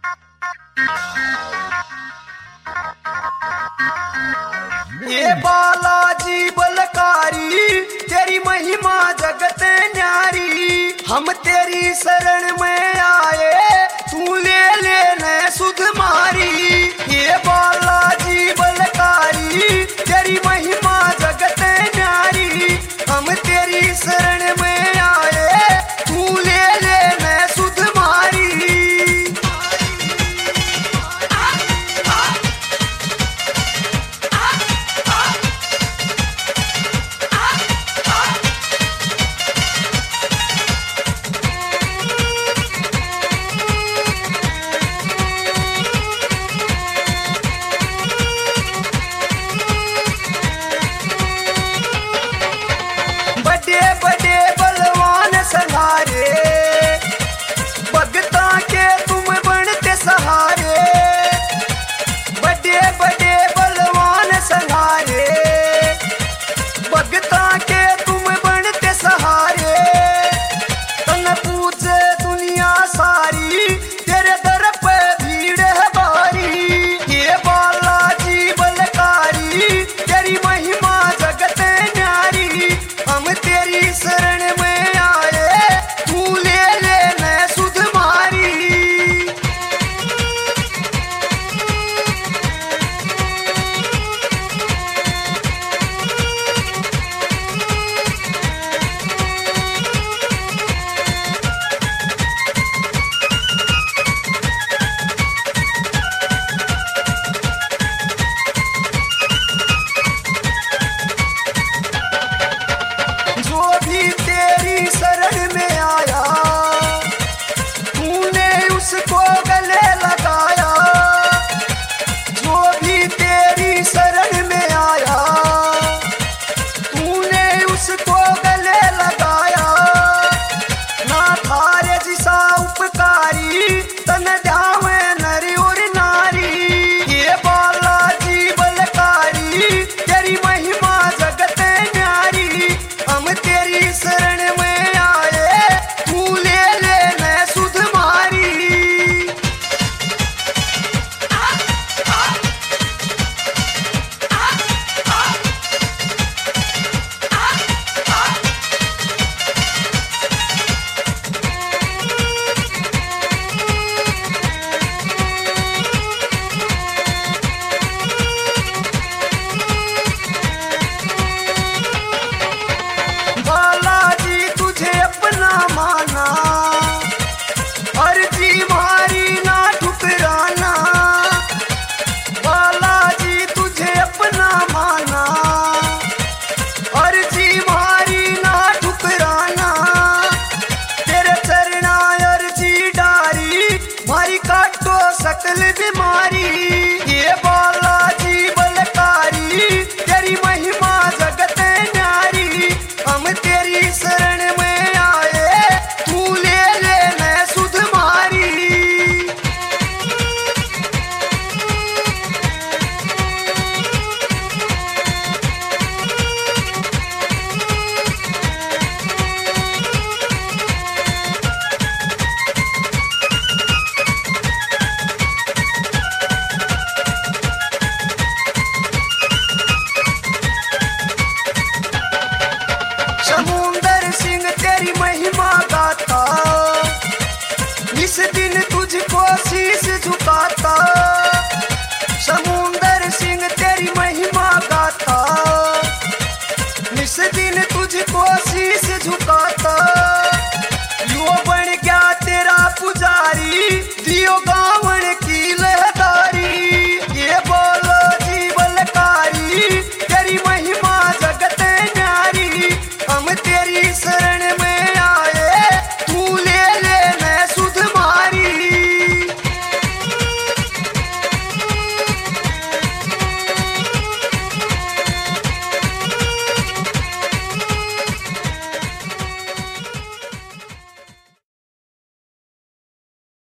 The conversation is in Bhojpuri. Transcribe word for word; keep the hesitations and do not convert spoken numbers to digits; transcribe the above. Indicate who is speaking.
Speaker 1: ये बालाजी बलकारी तेरी महिमा जगत न्यारी। हम तेरी शरण में आए तू ले लेने सुध मारी। ये बालाजी बलकारी तेरी महिमा जगत न्यारी। हम तेरी शरण में आए तू ले लेने सुध मारी। बड़े बड़े बलवान संहारे भगता के तुम बनते सहारे। बड़े बड़े बलवान संहारे भगता के तुम बनते सहारे। तन पूछे दुनिया सारी तेरे दर पे भीड़ है भारी। ये बालाजी बलकारी तेरी महिमा जगत न्यारी। हम तेरी शरण में आए तू ले लेने सुध मारी। जो भी तेरी शरण में आया तूने उसको गले लगाया। जो भी तेरी शरण में आया तूने उसको गले लगाया। ना थारे जिसा उपकारी तन ध्यावे नर और नारी। ये बालाजी बलकारी तेरी महिमा जगत न्यारी। हम तेरी शरण में आए तू ले लेने सुध मारी। बालाजी तुझे अपना माना अर्जी मारी ना ठुकराना। बालाजी तुझे अपना माना अर्जी मारी ना ठुकराना। तेरे चरना अर्जी डारी मारी काटो सकल बीमारी। ये बालाजी बलकारी तेरी महिमा जगत न्यारी। हम तेरी शरण में आए तू ले लेने सुध मारी। समुंदर सिंह तेरी महिमा गाता। इस दिन तुझको शीश झुकाता।